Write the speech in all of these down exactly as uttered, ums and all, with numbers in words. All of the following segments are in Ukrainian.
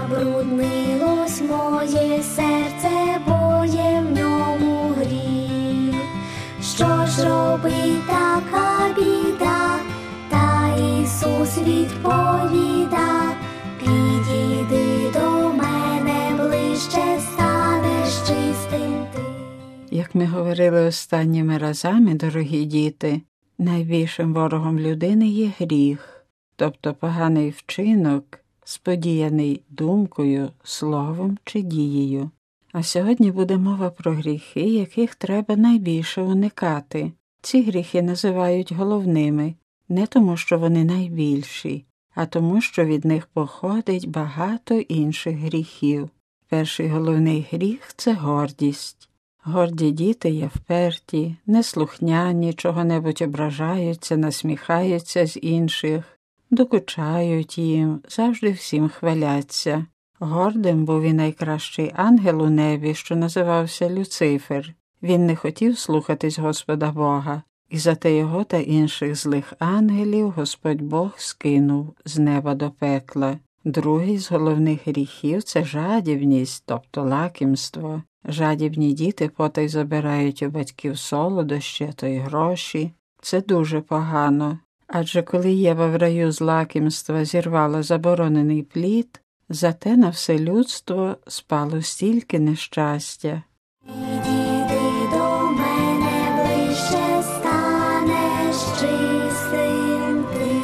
Забруднилось моє серце, бо є в ньому гріх. Що ж робить така біда? Та Ісус відповіда: підійди до мене ближче, станеш чистим ти. Як ми говорили останніми разами, дорогі діти, найбільшим ворогом людини є гріх, тобто поганий вчинок, сподіяний думкою, словом чи дією. А сьогодні буде мова про гріхи, яких треба найбільше уникати. Ці гріхи називають головними, не тому, що вони найбільші, а тому, що від них походить багато інших гріхів. Перший головний гріх – це гордість. Горді діти є вперті, неслухняні, чого-небудь ображаються, насміхаються з інших, докучають їм, завжди всім хваляться. Гордим був і найкращий ангел у небі, що називався Люцифер. Він не хотів слухатись Господа Бога, і зате його та інших злих ангелів Господь Бог скинув з неба до пекла. Другий з головних гріхів – це жадібність, тобто лакімство. Жадібні діти потай забирають у батьків солодощі, то й гроші. Це дуже погано. Адже коли Єва в раю з лакімства зірвала заборонений плід, зате на все людство спало стільки нещастя. Підійди до мене ближче, станеш чистим ти.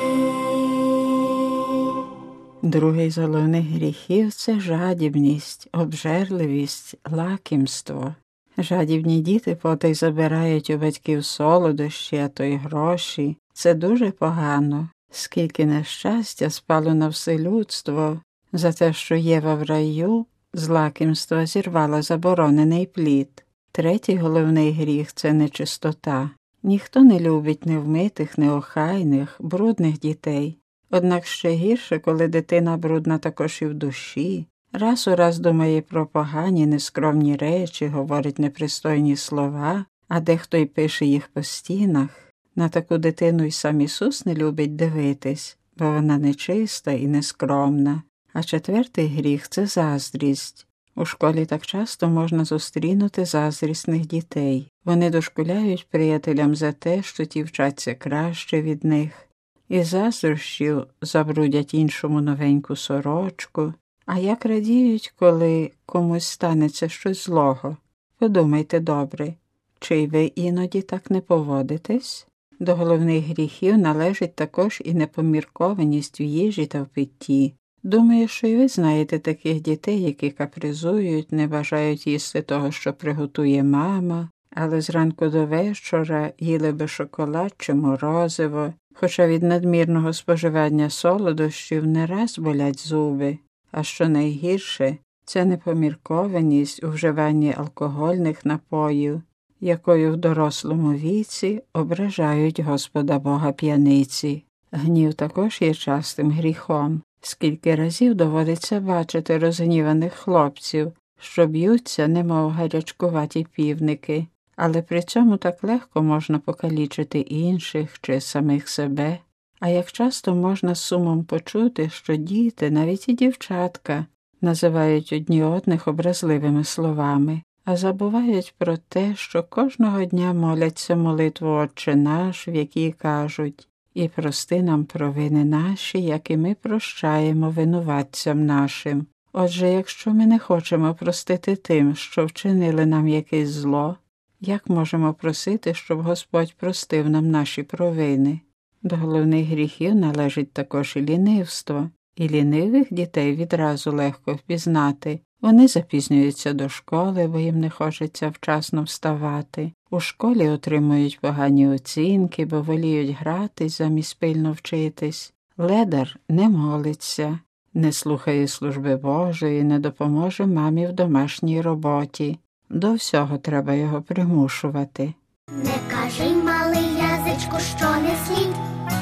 Другий з головних гріхів – це жадібність, обжерливість, лакімство. Жадібні діти потай забирають у батьків солодощі, а то й гроші. Це дуже погано. Скільки нещастя спало на все людство за те, що Єва в раю з лакімства зірвала заборонений плід. Третій головний гріх – це нечистота. Ніхто не любить невмитих, неохайних, брудних дітей. Однак ще гірше, коли дитина брудна також і в душі, раз у раз думає про погані, нескромні речі, говорить непристойні слова, а дехто й пише їх по стінах. На таку дитину й сам Ісус не любить дивитись, бо вона нечиста і нескромна. А четвертий гріх – це заздрість. У школі так часто можна зустрінути заздрісних дітей. Вони дошкуляють приятелям за те, що ті вчаться краще від них. І заздрощів забрудять іншому новеньку сорочку. А як радіють, коли комусь станеться щось злого? Подумайте добре, чи й ви іноді так не поводитесь? До головних гріхів належить також і непоміркованість в їжі та в питті. Думаю, що і ви знаєте таких дітей, які капризують, не бажають їсти того, що приготує мама, але зранку до вечора їли би шоколад чи морозиво, хоча від надмірного споживання солодощів не раз болять зуби. А що найгірше – це непоміркованість у вживанні алкогольних напоїв, якою в дорослому віці ображають Господа Бога п'яниці. Гнів також є частим гріхом. Скільки разів доводиться бачити розгніваних хлопців, що б'ються, немов гарячкуваті півники, але при цьому так легко можна покалічити інших чи самих себе. А як часто можна з сумом почути, що діти, навіть і дівчатка, називають одні одних образливими словами, а забувають про те, що кожного дня моляться молитву «Отче наш», в якій кажуть: «І прости нам провини наші, як і ми прощаємо винуватцям нашим». Отже, якщо ми не хочемо простити тим, що вчинили нам якесь зло, як можемо просити, щоб Господь простив нам наші провини? До головних гріхів належить також і лінивство. І лінивих дітей відразу легко впізнати. Вони запізнюються до школи, бо їм не хочеться вчасно вставати. У школі отримують погані оцінки, бо воліють гратись замість пильно вчитись. Ледар не молиться, не слухає служби Божої, не допоможе мамі в домашній роботі. До всього треба його примушувати. Не кажи, малий язичку, що не слід.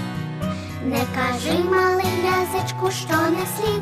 Не кажи, малий язичку, що не слід.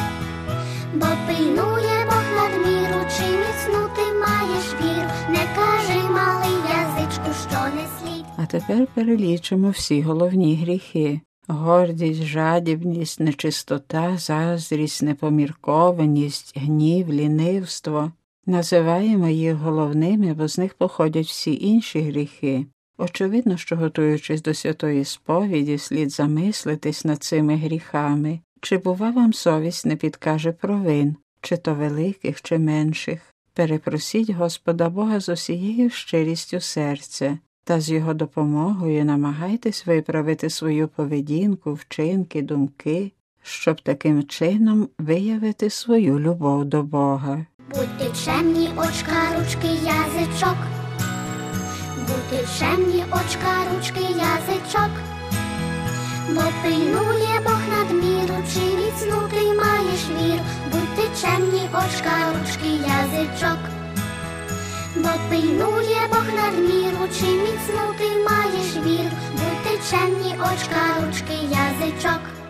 Бо пильнує Бог надміру, чи міцну ти маєш віру. Не кажи, малий язичку, що не слід. А тепер перелічимо всі головні гріхи. Гордість, жадібність, нечистота, заздрість, непоміркованість, гнів, лінивство. Називаємо їх головними, бо з них походять всі інші гріхи. Очевидно, що, готуючись до святої сповіді, слід замислитись над цими гріхами. Чи, бува, вам совість не підкаже провин, чи то великих, чи менших? Перепросіть Господа Бога з усією щирістю серця, та з Його допомогою намагайтесь виправити свою поведінку, вчинки, думки, щоб таким чином виявити свою любов до Бога. Будьте чемні, очка, ручки, язичок. Будьте чемні, очка, ручки, язичок. Бо пильнує Бог надміру, чи міцну ти маєш віру. Будьте чемні, очка, ручки, язичок. Бо пильнує Бог надміру, чи міцну ти маєш віру. Будьте чемні, очка, ручки, язичок.